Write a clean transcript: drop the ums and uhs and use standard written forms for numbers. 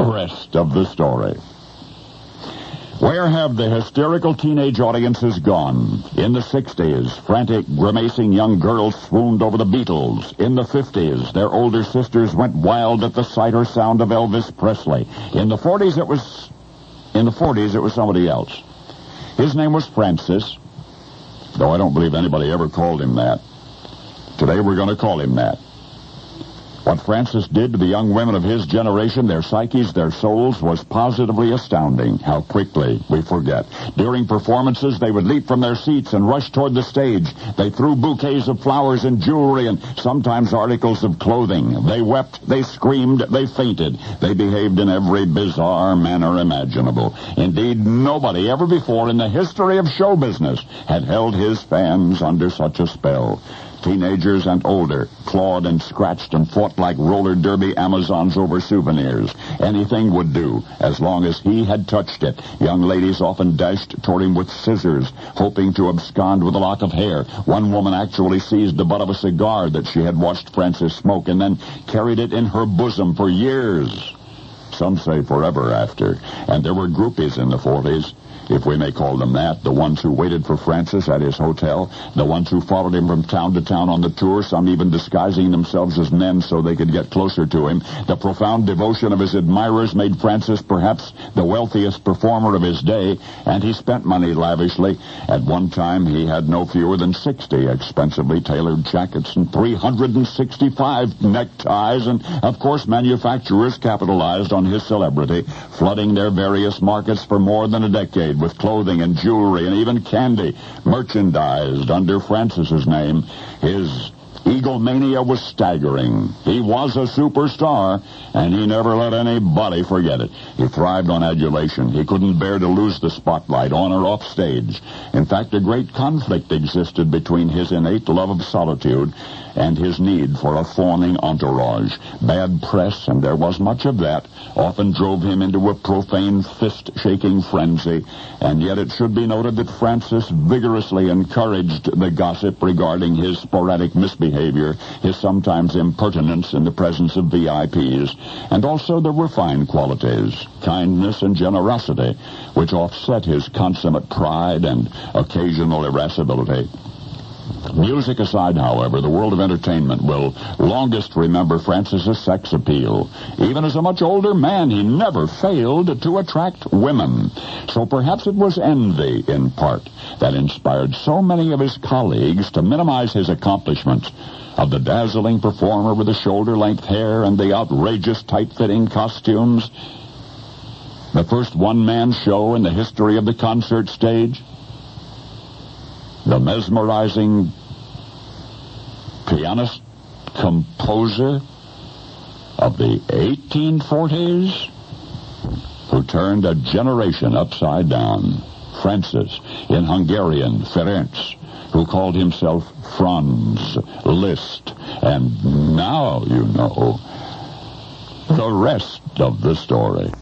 Rest of the story. Where have the hysterical teenage audiences gone? In the 60s, frantic, grimacing young girls swooned over the Beatles. In the 50s, their older sisters went wild at the sight or sound of Elvis Presley. In the 40s, it was somebody else. His name was Francis, though I don't believe anybody ever called him that. Today, we're going to call him that. What Francis did to the young women of his generation, their psyches, their souls, was positively astounding. How quickly we forget. During performances, they would leap from their seats and rush toward the stage. They threw bouquets of flowers and jewelry and sometimes articles of clothing. They wept, they screamed, they fainted. They behaved in every bizarre manner imaginable. Indeed, nobody ever before in the history of show business had held his fans under such a spell. Teenagers and older clawed and scratched and fought like roller derby Amazons over souvenirs. Anything would do, as long as he had touched it. Young ladies often dashed toward him with scissors, hoping to abscond with a lock of hair. One woman actually seized the butt of a cigar that she had watched Francis smoke and then carried it in her bosom for years. Some say forever after. And there were groupies in the 40s. If we may call them that, the ones who waited for Francis at his hotel, the ones who followed him from town to town on the tour, some even disguising themselves as men so they could get closer to him. The profound devotion of his admirers made Francis perhaps the wealthiest performer of his day, and he spent money lavishly. At one time, he had no fewer than 60 expensively tailored jackets and 365 neckties, and, of course, manufacturers capitalized on his celebrity, flooding their various markets for more than a decade with clothing and jewelry and even candy merchandised under Francis's name. His egomania was staggering. He was a superstar, and he never let anybody forget it. He thrived on adulation. He couldn't bear to lose the spotlight on or off stage. In fact, a great conflict existed between his innate love of solitude and his need for a fawning entourage. Bad press, and there was much of that, often drove him into a profane fist-shaking frenzy, and yet it should be noted that Francis vigorously encouraged the gossip regarding his sporadic misbehavior, his sometimes impertinence in the presence of VIPs, and also the refined qualities, kindness and generosity, which offset his consummate pride and occasional irascibility. Music aside, however, the world of entertainment will longest remember Francis's sex appeal. Even as a much older man, he never failed to attract women. So perhaps it was envy, in part, that inspired so many of his colleagues to minimize his accomplishments of the dazzling performer with the shoulder-length hair and the outrageous tight-fitting costumes. The first one-man show in the history of the concert stage. The mesmerizing pianist, composer of the 1840s who turned a generation upside down. Francis, in Hungarian, Ferenc, who called himself Franz Liszt. And now you know the rest of the story.